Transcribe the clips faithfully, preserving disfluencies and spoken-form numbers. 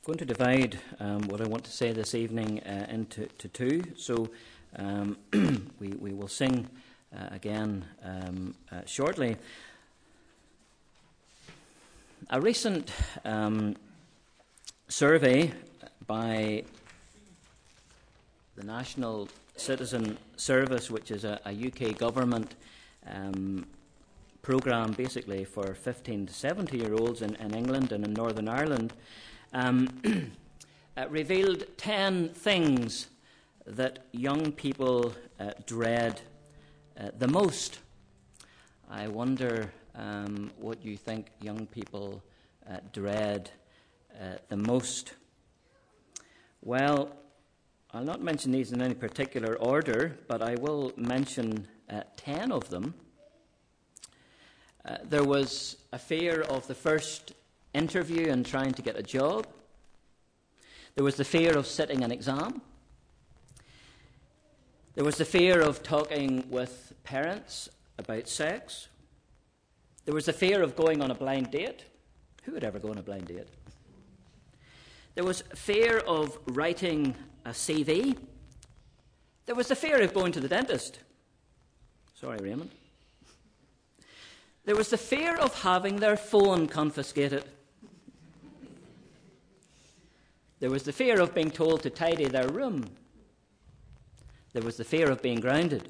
going to divide um, what I want to say this evening uh, into to two. So um, we, we will sing uh, again um, uh, shortly. A recent um, survey by the National Citizen Service, which is a, a U K government um, programme basically for fifteen to seventy-year-olds in, in England and in Northern Ireland, um, uh, revealed ten things that young people uh, dread uh, the most. I wonder um, what you think young people uh, dread uh, the most. Well, I'll not mention these in any particular order, but I will mention uh, ten of them. Uh, there was a fear of the first interview and trying to get a job. There was the fear of sitting an exam. There was the fear of talking with parents about sex. There was the fear of going on a blind date. Who would ever go on a blind date? There was fear of writing a C V. There was the fear of going to the dentist. Sorry, Raymond. There was the fear of having their phone confiscated. There was the fear of being told to tidy their room. There was the fear of being grounded.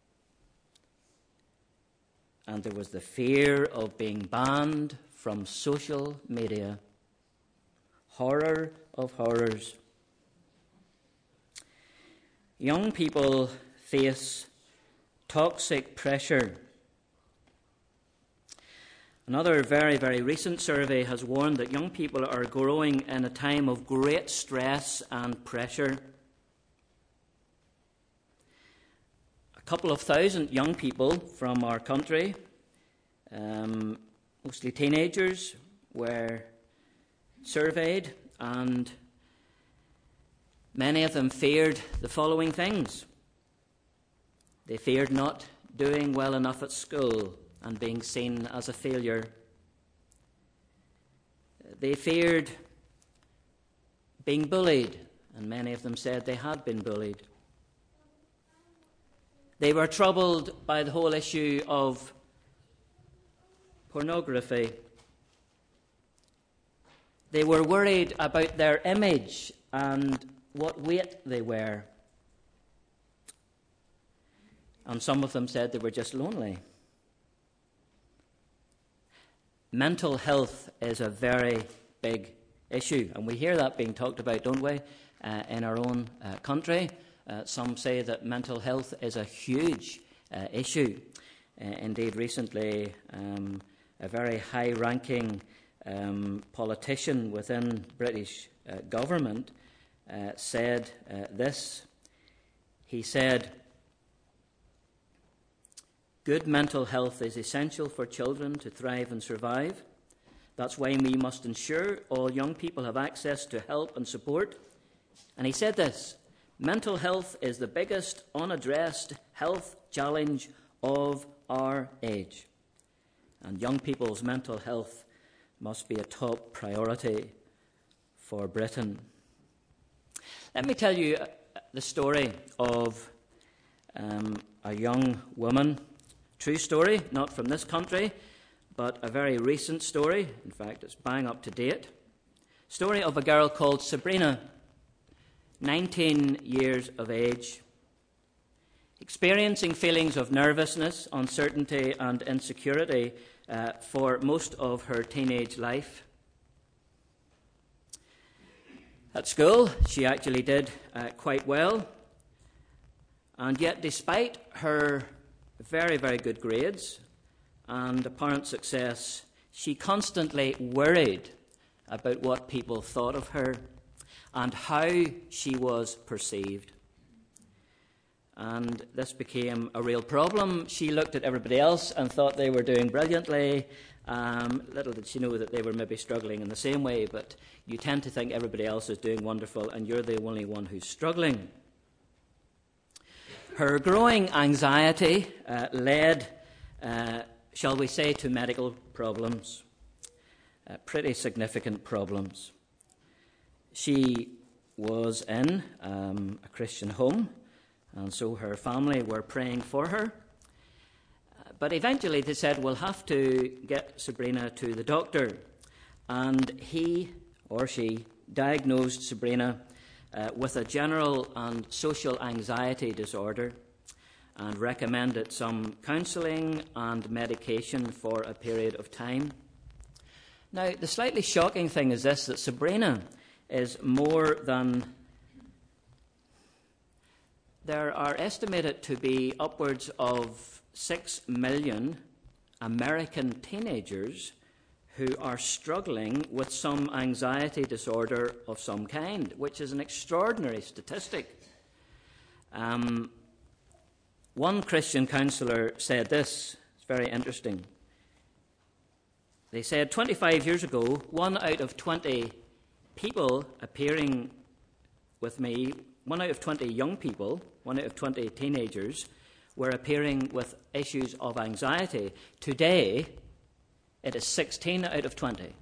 And there was the fear of being banned from social media. Horror of horrors. Young people face toxic pressure. Another very, very recent survey has warned that young people are growing in a time of great stress and pressure. A couple of thousand young people from our country, um, mostly teenagers, were surveyed, and many of them feared the following things. They feared not doing well enough at school and being seen as a failure. They feared being bullied, and many of them said they had been bullied. They were troubled by the whole issue of pornography. They were worried about their image and what weight they were. And some of them said they were just lonely. Mental health is a very big issue, and we hear that being talked about, don't we, uh, in our own uh, country. Uh, some say that mental health is a huge uh, issue. Uh, indeed, recently, um, a very high-ranking um, politician within British uh, government uh, said uh, this. He said, "Good mental health is essential for children to thrive and survive. That's why we must ensure all young people have access to help and support." And he said this, "Mental health is the biggest unaddressed health challenge of our age. And young people's mental health must be a top priority for Britain." Let me tell you the story of um, a young woman. True story, not from this country, but a very recent story. In fact, it's bang up to date. Story of a girl called Sabrina, nineteen years of age, experiencing feelings of nervousness, uncertainty, and insecurity uh, for most of her teenage life. At school, she actually did uh, quite well, and yet despite her very, very good grades and apparent success, she constantly worried about what people thought of her and how she was perceived. And this became a real problem. She looked at everybody else and thought they were doing brilliantly. Um, little did she know that they were maybe struggling in the same way, but you tend to think everybody else is doing wonderful and you're the only one who's struggling. Her growing anxiety uh, led, uh, shall we say, to medical problems, uh, pretty significant problems. She was in um, a Christian home, and so her family were praying for her. But eventually they said, we'll have to get Sabrina to the doctor. And he or she diagnosed Sabrina uh, with a general and social anxiety disorder and recommended some counselling and medication for a period of time. Now, the slightly shocking thing is this, that Sabrina is more than... There are estimated to be upwards of six million American teenagers who are struggling with some anxiety disorder of some kind, which is an extraordinary statistic. Um, one Christian counsellor said this, it's very interesting. They said, twenty-five years ago, one out of twenty people appearing with me, one out of twenty young people, one out of twenty teenagers, were appearing with issues of anxiety. Today, it is sixteen out of twenty.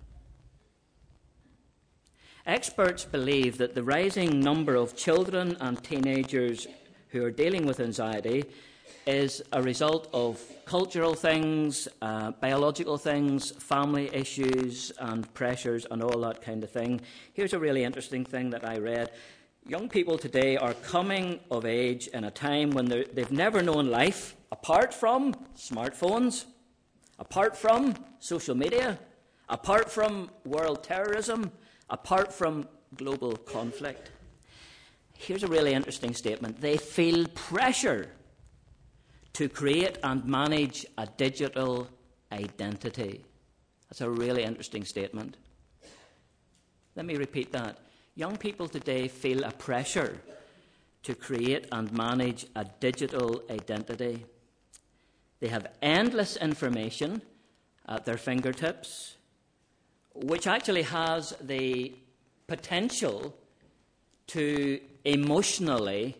Experts believe that the rising number of children and teenagers who are dealing with anxiety is a result of cultural things, uh, biological things, family issues and pressures and all that kind of thing. Here's a really interesting thing that I read. Young people today are coming of age in a time when they've never known life apart from smartphones, apart from social media, apart from world terrorism, apart from global conflict. Here's a really interesting statement. They feel pressure to create and manage a digital identity. That's a really interesting statement. Let me repeat that. Young people today feel a pressure to create and manage a digital identity. They have endless information at their fingertips, which actually has the potential to emotionally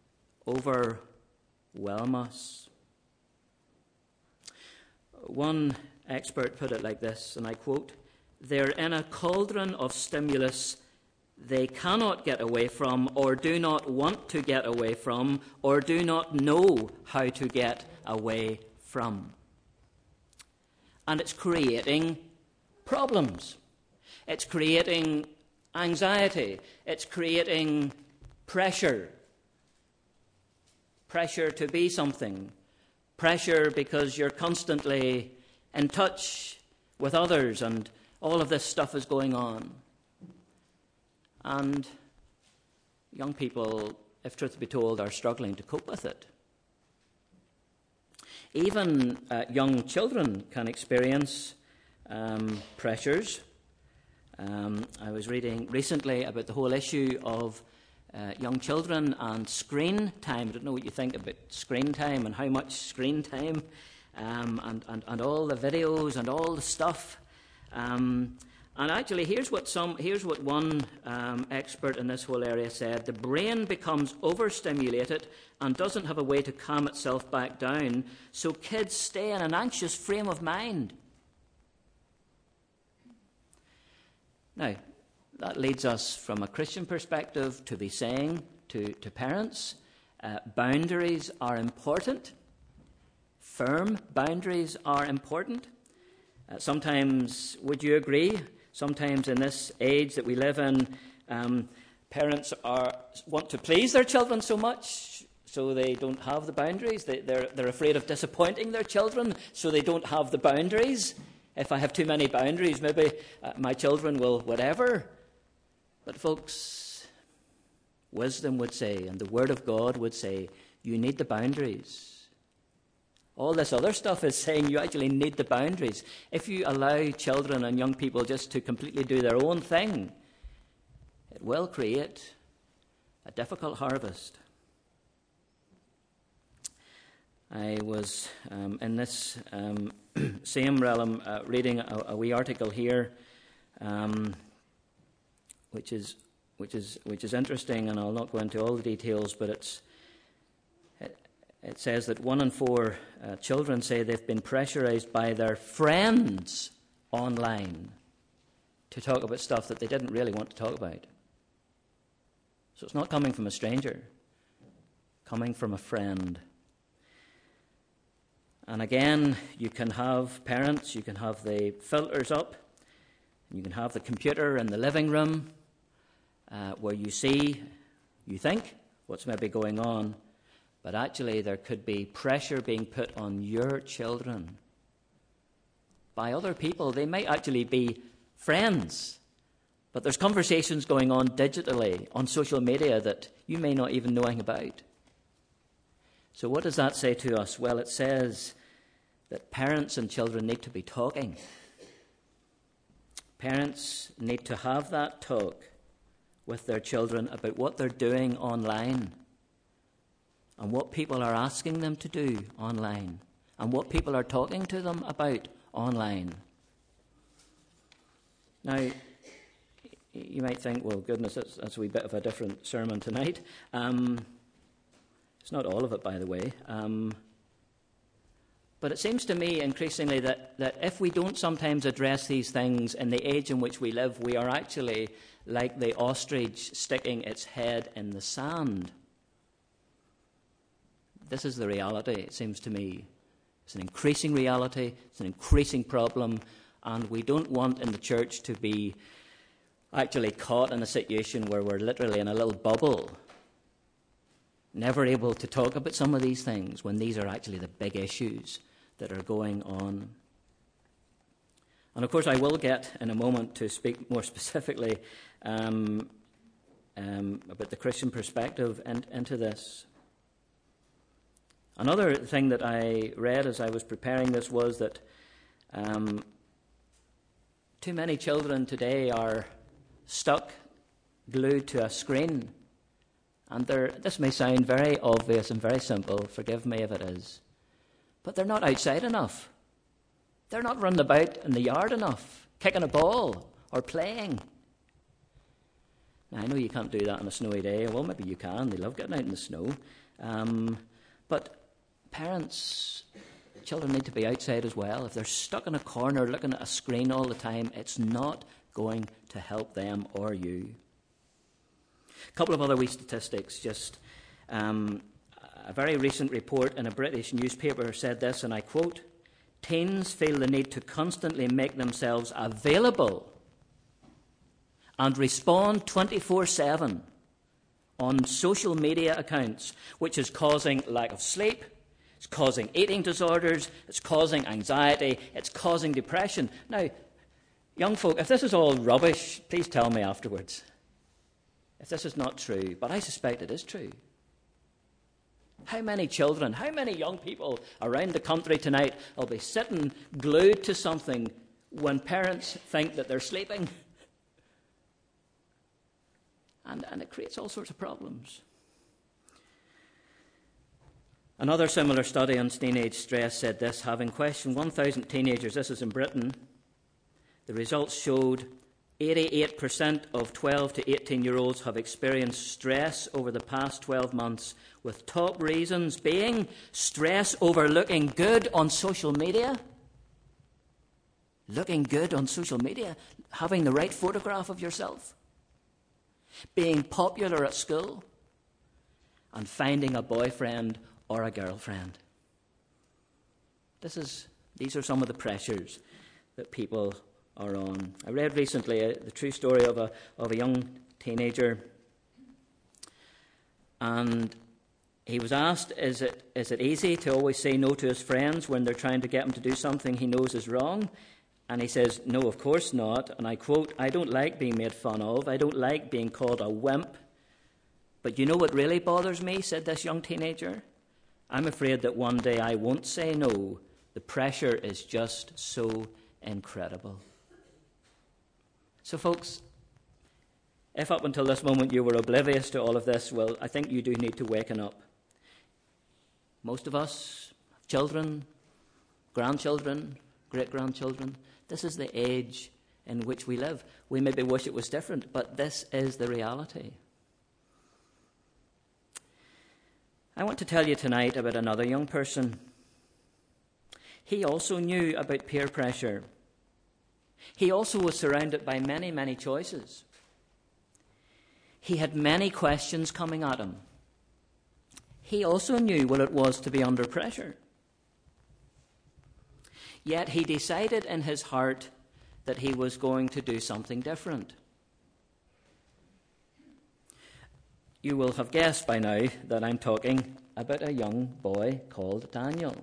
overwhelm us. One expert put it like this, and I quote, "They're in a cauldron of stimulus they cannot get away from, or do not want to get away from, or do not know how to get away from." And it's creating problems. It's creating anxiety. It's creating pressure. Pressure to be something. Pressure because you're constantly in touch with others and all of this stuff is going on. And young people, if truth be told, are struggling to cope with it. Even uh, young children can experience um, pressures. Um, I was reading recently about the whole issue of uh, young children and screen time. I don't know what you think about screen time and how much screen time um, and, and, and all the videos and all the stuff. Um, And actually, here's what some, here's what one um, expert in this whole area said. The brain becomes overstimulated and doesn't have a way to calm itself back down, so kids stay in an anxious frame of mind. Now, that leads us from a Christian perspective to be saying to, to parents, uh, boundaries are important. Firm boundaries are important. Uh, sometimes, would you agree? Sometimes in this age that we live in, um, parents are, want to please their children so much, so they don't have the boundaries. They, they're, they're afraid of disappointing their children, so they don't have the boundaries. If I have too many boundaries, maybe uh, my children will whatever. But folks, wisdom would say, and the Word of God would say, you need the boundaries. All this other stuff is saying you actually need the boundaries. If you allow children and young people just to completely do their own thing, it will create a difficult harvest. I was um, in this um, same realm uh, reading a, a wee article here, um, which is which is which is interesting, and I'll not go into all the details, but it's. It says that one in four uh, children say they've been pressurized by their friends online to talk about stuff that they didn't really want to talk about. So it's not coming from a stranger, coming from a friend. And again, you can have parents, you can have the filters up, you can have the computer in the living room uh, where you see, you think, what's maybe going on, but actually there could be pressure being put on your children by other people. They might actually be friends, but there's conversations going on digitally on social media that you may not even know anything about. So what does that say to us? Well, it says that parents and children need to be talking. Parents need to have that talk with their children about what they're doing online and what people are asking them to do online and what people are talking to them about online. Now, you might think, well, goodness, that's, that's a wee bit of a different sermon tonight. Um, it's not all of it, by the way. Um, but it seems to me increasingly that, that if we don't sometimes address these things in the age in which we live, we are actually like the ostrich sticking its head in the sand. This is the reality, it seems to me. It's an increasing reality, it's an increasing problem, and we don't want in the church to be actually caught in a situation where we're literally in a little bubble, never able to talk about some of these things when these are actually the big issues that are going on. And of course I will get in a moment to speak more specifically um, um, about the Christian perspective in, into this. Another thing that I read as I was preparing this was that um, too many children today are stuck, glued to a screen. And they're, this may sound very obvious and very simple, forgive me if it is, but they're not outside enough. They're not running about in the yard enough, kicking a ball or playing. Now, I know you can't do that on a snowy day. Well, maybe you can. They love getting out in the snow. Um, but parents, children need to be outside as well. If they're stuck in a corner looking at a screen all the time, it's not going to help them or you. A couple of other wee statistics. Just um, a very recent report in a British newspaper said this, and I quote, "Teens feel the need to constantly make themselves available and respond twenty-four seven on social media accounts, which is causing lack of sleep, it's causing eating disorders, it's causing anxiety, it's causing depression." Now, young folk, if this is all rubbish, please tell me afterwards. If this is not true, but I suspect it is true. How many children, how many young people around the country tonight will be sitting glued to something when parents think that they're sleeping? And, and it creates all sorts of problems. Another similar study on teenage stress said this, having questioned one thousand teenagers, this is in Britain, the results showed eighty-eight percent of twelve to eighteen-year-olds have experienced stress over the past twelve months, with top reasons being stress over looking good on social media. Looking good on social media, having the right photograph of yourself, being popular at school, and finding a boyfriend or a girlfriend. This is, these are some of the pressures that people are on. I read recently uh, the true story of a of a young teenager, and he was asked, is it is it easy to always say no to his friends when they're trying to get him to do something he knows is wrong? And he says, no, of course not. And I quote, "I don't like being made fun of. I don't like being called a wimp. But you know what really bothers me," said this young teenager, "I'm afraid that one day I won't say no. The pressure is just so incredible." So, folks, if up until this moment you were oblivious to all of this, well, I think you do need to waken up. Most of us, children, grandchildren, great-grandchildren, this is the age in which we live. We maybe wish it was different, but this is the reality. I want to tell you tonight about another young person. He also knew about peer pressure. He also was surrounded by many, many choices. He had many questions coming at him. He also knew what it was to be under pressure. Yet he decided in his heart that he was going to do something different. You will have guessed by now that I'm talking about a young boy called Daniel.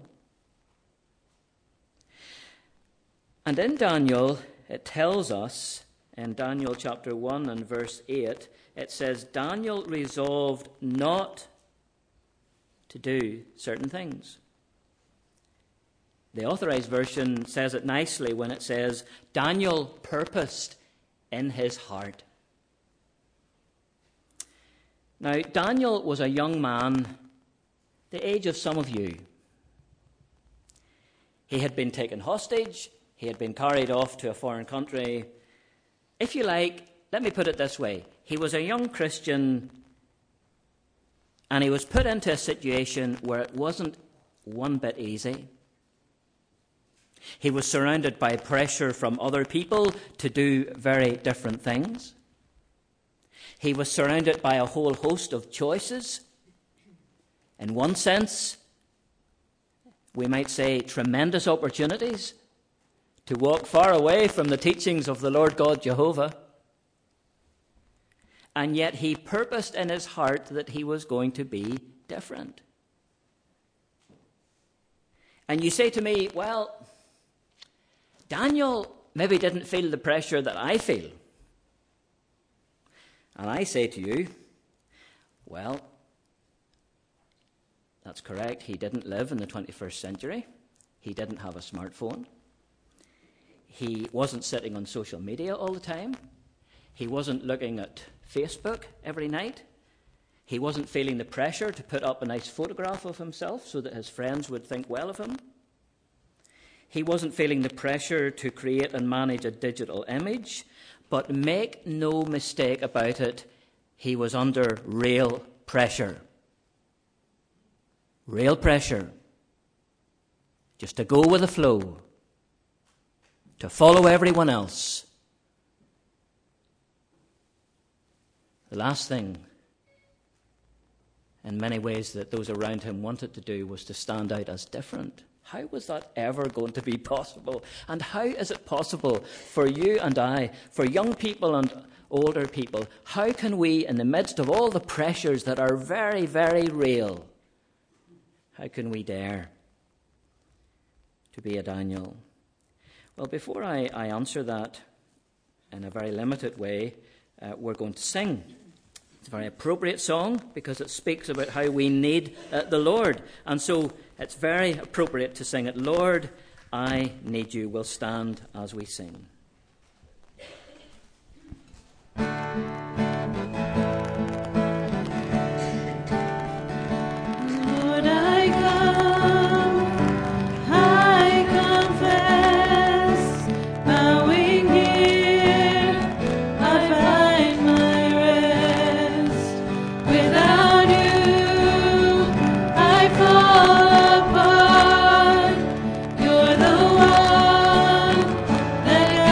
And in Daniel, it tells us, in Daniel chapter one and verse eight, it says, Daniel resolved not to do certain things. The Authorized Version says it nicely when it says, Daniel purposed in his heart. Now, Daniel was a young man, the age of some of you. He had been taken hostage. He had been carried off to a foreign country. If you like, let me put it this way. He was a young Christian, and he was put into a situation where it wasn't one bit easy. He was surrounded by pressure from other people to do very different things. He was surrounded by a whole host of choices. In one sense, we might say tremendous opportunities to walk far away from the teachings of the Lord God Jehovah. And yet he purposed in his heart that he was going to be different. And you say to me, well, Daniel maybe didn't feel the pressure that I feel. And I say to you, well, that's correct. He didn't live in the twenty-first century. He didn't have a smartphone. He wasn't sitting on social media all the time. He wasn't looking at Facebook every night. He wasn't feeling the pressure to put up a nice photograph of himself so that his friends would think well of him. He wasn't feeling the pressure to create and manage a digital image. But make no mistake about it, he was under real pressure. Real pressure. Just to go with the flow. To follow everyone else. The last thing, in many ways, that those around him wanted to do was to stand out as different. How was that ever going to be possible? And how is it possible for you and I, for young people and older people, how can we, in the midst of all the pressures that are very, very real, how can we dare to be a Daniel? Well, before I, I answer that in a very limited way, uh, we're going to sing. It's a very appropriate song because it speaks about how we need uh, the Lord. And so it's very appropriate to sing it. Lord, I need you. We'll stand as we sing. You're the one that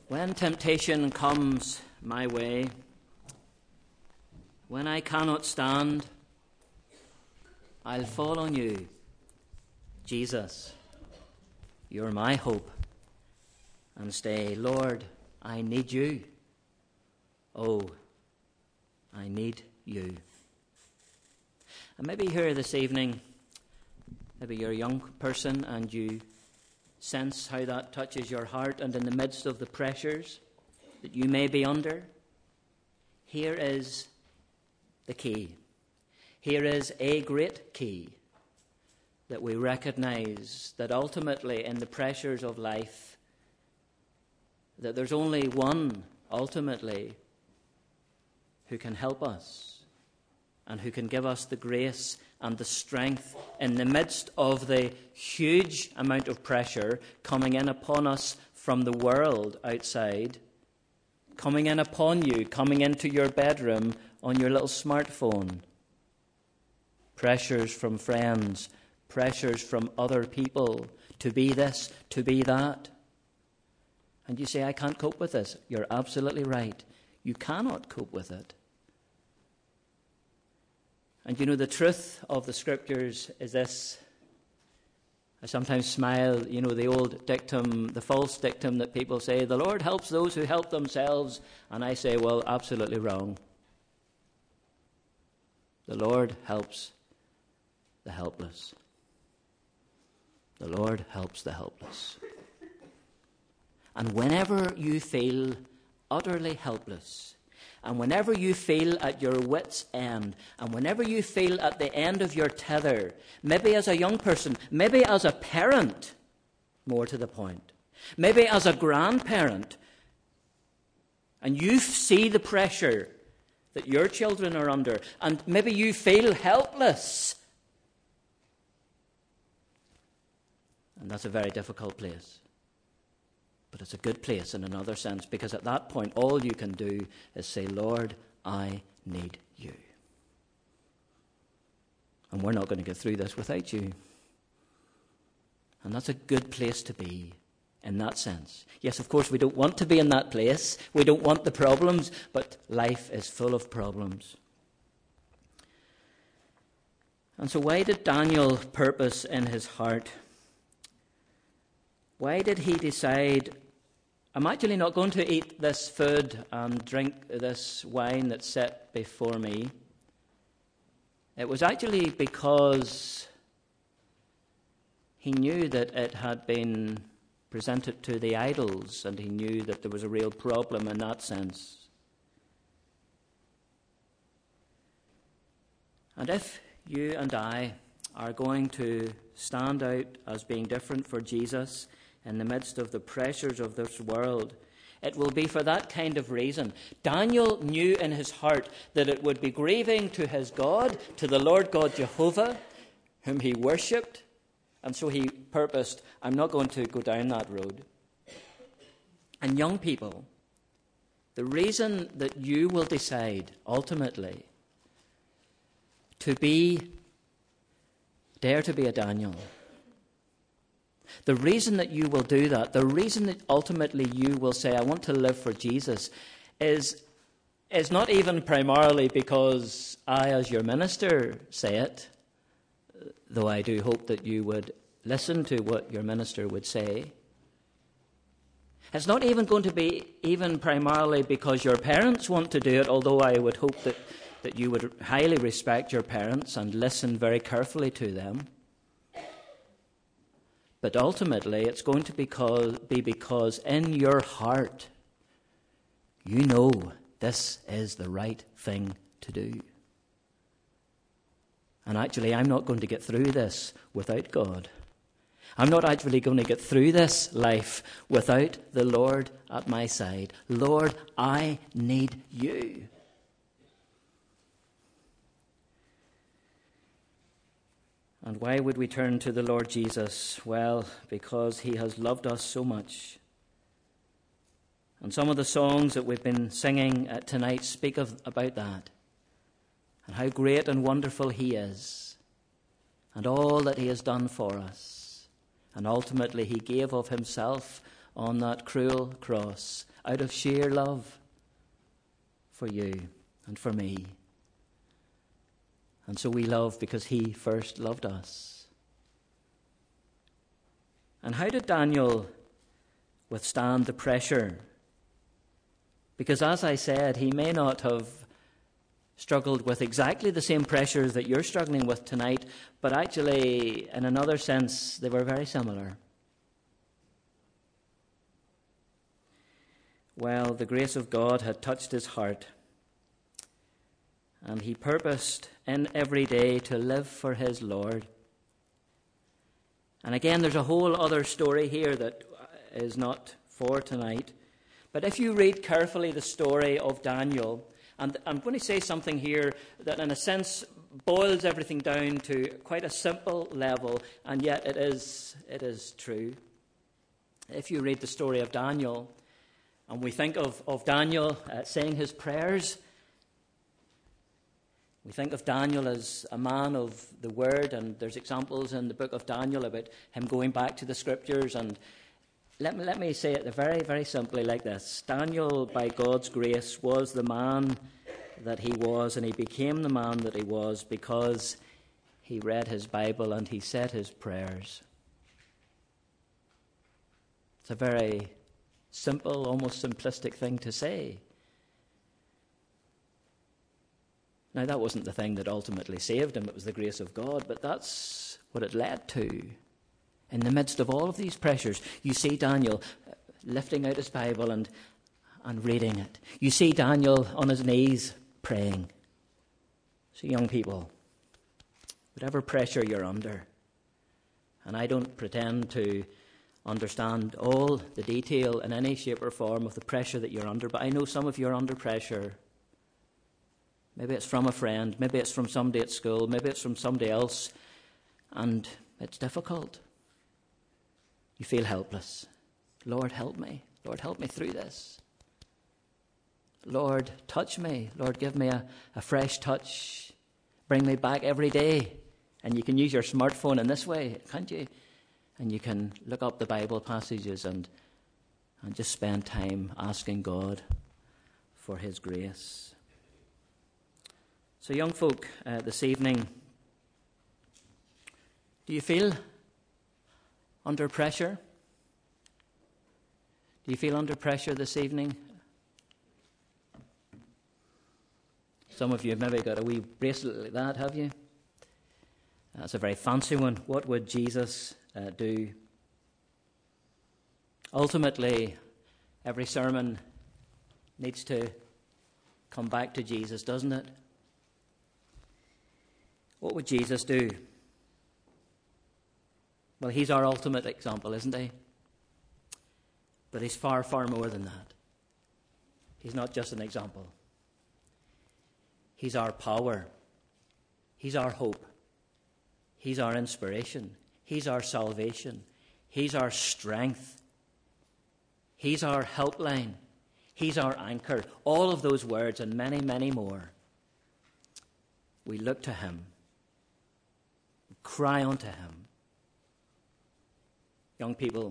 When temptation comes my way, when I cannot stand, I'll fall on you. Jesus, you're my hope. And say, Lord, I need you. Oh, I need you. And maybe here this evening, maybe you're a young person and you sense how that touches your heart, and in the midst of the pressures that you may be under, here is the key. Here is a great key, that we recognize that ultimately in the pressures of life, that there's only one ultimately who can help us and who can give us the grace and the strength in the midst of the huge amount of pressure coming in upon us from the world outside, coming in upon you, coming into your bedroom on your little smartphone. Pressures from friends, pressures from other people to be this, to be that. And you say, I can't cope with this. You're absolutely right. You cannot cope with it. And you know, the truth of the Scriptures is this. I sometimes smile, you know, the old dictum, the false dictum that people say, the Lord helps those who help themselves. And I say, well, absolutely wrong. The Lord helps the helpless. The Lord helps the helpless. And whenever you feel utterly helpless, and whenever you feel at your wit's end, and whenever you feel at the end of your tether, maybe as a young person, maybe as a parent, more to the point, maybe as a grandparent, and you see the pressure that your children are under, and maybe you feel helpless, and that's a very difficult place. But it's a good place in another sense, because at that point, all you can do is say, Lord, I need you. And we're not going to get through this without you. And that's a good place to be in that sense. Yes, of course, we don't want to be in that place. We don't want the problems, but life is full of problems. And so why did Daniel purpose in his heart? Why did he decide, I'm actually not going to eat this food and drink this wine that's set before me? It was actually because he knew that it had been presented to the idols, and he knew that there was a real problem in that sense. And if you and I are going to stand out as being different for Jesus in the midst of the pressures of this world, it will be for that kind of reason. Daniel knew in his heart that it would be grieving to his God, to the Lord God Jehovah, whom he worshipped, and so he purposed, I'm not going to go down that road. And young people, the reason that you will decide ultimately to be, dare to be a Daniel, the reason that you will do that, the reason that ultimately you will say, I want to live for Jesus, is, is not even primarily because I, as your minister, say it, though I do hope that you would listen to what your minister would say. It's not even going to be even primarily because your parents want to do it, although I would hope that, that you would highly respect your parents and listen very carefully to them. But ultimately, it's going to because, be because in your heart, you know this is the right thing to do. And actually, I'm not going to get through this without God. I'm not actually going to get through this life without the Lord at my side. Lord, I need you. And why would we turn to the Lord Jesus? Well, because he has loved us so much. And some of the songs that we've been singing tonight speak of, about that. And how great and wonderful he is. And all that he has done for us. And ultimately he gave of himself on that cruel cross out of sheer love for you and for me. And so we love because he first loved us. And how did Daniel withstand the pressure? Because as I said, he may not have struggled with exactly the same pressures that you're struggling with tonight, but actually, in another sense, they were very similar. Well, the grace of God had touched his heart, and he purposed in every day to live for his Lord. And again, there's a whole other story here that is not for tonight. But if you read carefully the story of Daniel, and I'm going to say something here that in a sense boils everything down to quite a simple level, and yet it is, it is true. If you read the story of Daniel, and we think of, of Daniel uh, saying his prayers, we think of Daniel as a man of the word, and there's examples in the book of Daniel about him going back to the scriptures. And let me, let me say it very, very simply like this. Daniel, by God's grace, was the man that he was, and he became the man that he was because he read his Bible and he said his prayers. It's a very simple, almost simplistic thing to say. Now, that wasn't the thing that ultimately saved him. It was the grace of God, but that's what it led to. In the midst of all of these pressures, you see Daniel lifting out his Bible and, and reading it. You see Daniel on his knees praying. So, young people, whatever pressure you're under, and I don't pretend to understand all the detail in any shape or form of the pressure that you're under, but I know some of you are under pressure. Maybe it's from a friend, maybe it's from somebody at school, maybe it's from somebody else, and it's difficult. You feel helpless. Lord, help me. Lord, help me through this. Lord, touch me. Lord, give me a, a fresh touch. Bring me back every day. And you can use your smartphone in this way, can't you? And you can look up the Bible passages and, and just spend time asking God for his grace. So, young folk, uh, this evening, do you feel under pressure? Do you feel under pressure this evening? Some of you have maybe got a wee bracelet like that, have you? That's a very fancy one. What would Jesus uh, do? Ultimately, every sermon needs to come back to Jesus, doesn't it? What would Jesus do? Well, he's our ultimate example, isn't he? But he's far, far more than that. He's not just an example. He's our power. He's our hope. He's our inspiration. He's our salvation. He's our strength. He's our helpline. He's our anchor. All of those words and many, many more. We look to him. Cry unto him. Young people,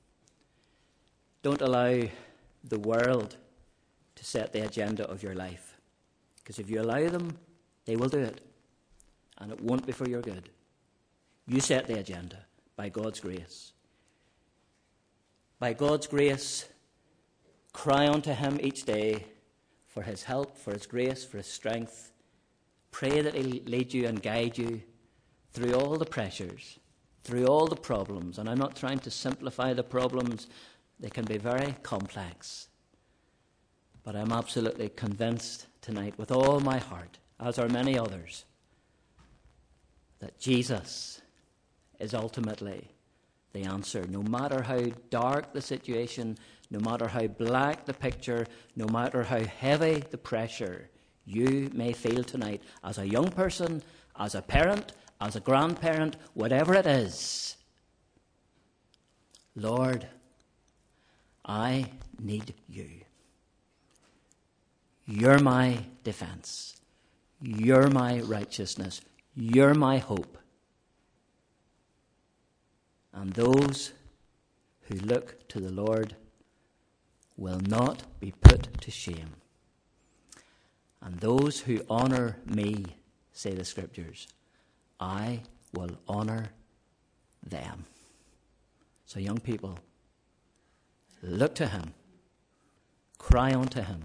don't allow the world to set the agenda of your life. Because if you allow them, they will do it. And it won't be for your good. You set the agenda by God's grace. By God's grace, cry unto him each day for his help, for his grace, for his strength. Pray that he'll lead you and guide you through all the pressures, through all the problems. And I'm not trying to simplify the problems. They can be very complex. But I'm absolutely convinced tonight with all my heart, as are many others, that Jesus is ultimately the answer. No matter how dark the situation, no matter how black the picture, no matter how heavy the pressure you may feel tonight, as a young person, as a parent, as a grandparent, whatever it is, Lord, I need you. You're my defense. You're my righteousness. You're my hope. And those who look to the Lord will not be put to shame. And those who honour me, say the Scriptures, I will honour them. So young people, look to him, cry unto him,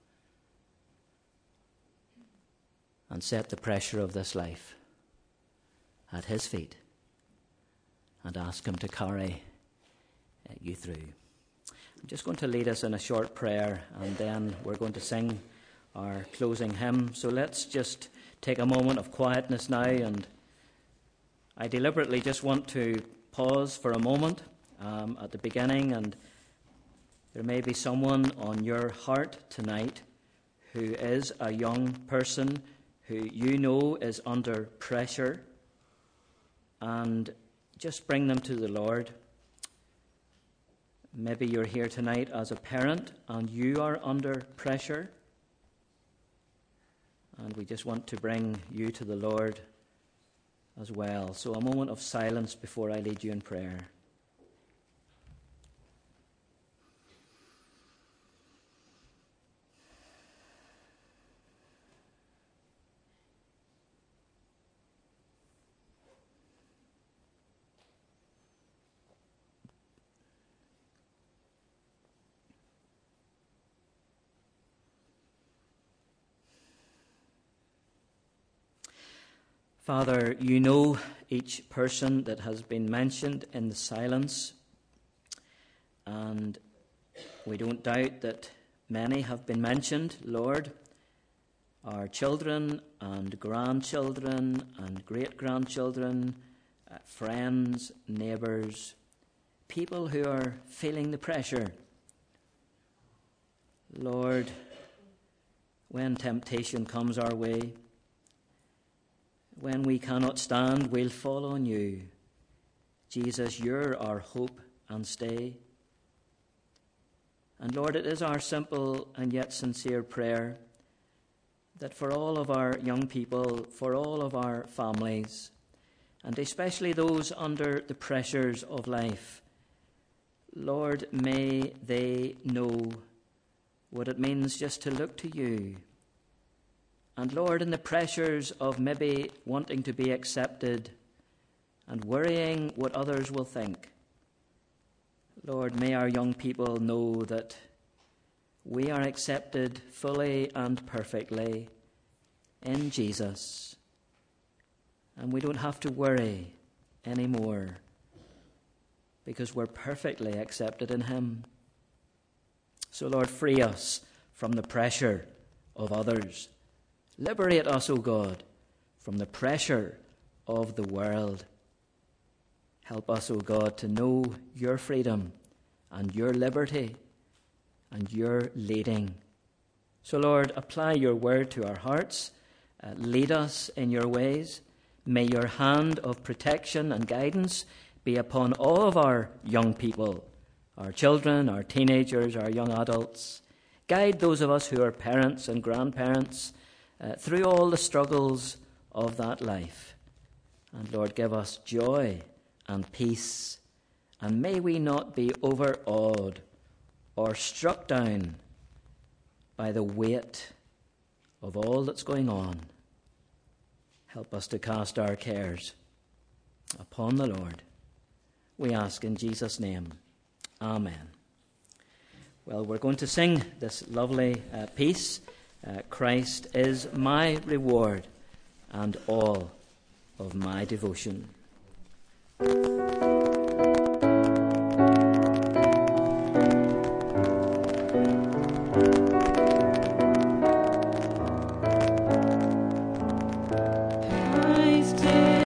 and set the pressure of this life at his feet and ask him to carry you through. I'm just going to lead us in a short prayer, and then we're going to sing our closing hymn. So let's just take a moment of quietness now, and I deliberately just want to pause for a moment um, at the beginning, and there may be someone on your heart tonight who is a young person who you know is under pressure, and just bring them to the Lord. Maybe you're here tonight as a parent and you are under pressure, and we just want to bring you to the Lord as well. So a moment of silence before I lead you in prayer. Father, you know each person that has been mentioned in the silence, and we don't doubt that many have been mentioned, Lord. Our children and grandchildren and great-grandchildren, uh, friends, neighbours, people who are feeling the pressure. Lord, when temptation comes our way, when we cannot stand, we'll fall on you. Jesus, you're our hope and stay. And Lord, it is our simple and yet sincere prayer that for all of our young people, for all of our families, and especially those under the pressures of life, Lord, may they know what it means just to look to you. And Lord, in the pressures of maybe wanting to be accepted and worrying what others will think, Lord, may our young people know that we are accepted fully and perfectly in Jesus. And we don't have to worry anymore because we're perfectly accepted in him. So Lord, free us from the pressure of others. Liberate us, O God, from the pressure of the world. Help us, O God, to know your freedom and your liberty and your leading. So, Lord, apply your word to our hearts. Uh, lead us in your ways. May your hand of protection and guidance be upon all of our young people, our children, our teenagers, our young adults. Guide those of us who are parents and grandparents Uh, through all the struggles of that life. And Lord, give us joy and peace. And may we not be overawed or struck down by the weight of all that's going on. Help us to cast our cares upon the Lord. We ask in Jesus' name. Amen. Well, we're going to sing this lovely uh, piece. Uh, Christ is my reward and all of my devotion.